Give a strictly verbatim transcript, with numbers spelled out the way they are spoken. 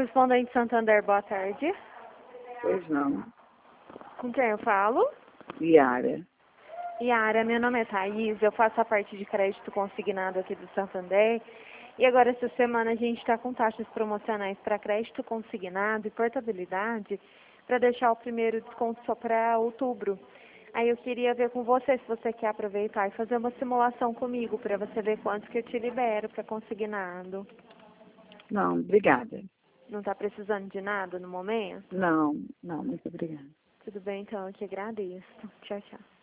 Correspondente Santander, boa tarde. Pois não. Com quem eu falo? Yara. Yara, meu nome é Thaís, eu faço a parte de crédito consignado aqui do Santander. E agora, essa semana, a gente está com taxas promocionais para crédito consignado e portabilidade para deixar o primeiro desconto só para outubro. Aí eu queria ver com você se você quer aproveitar e fazer uma simulação comigo para você ver quanto que eu te libero para consignado. Não, obrigada. Não está precisando de nada no momento? Não, não, muito obrigada. Tudo bem, então, eu que agradeço. Tchau, tchau.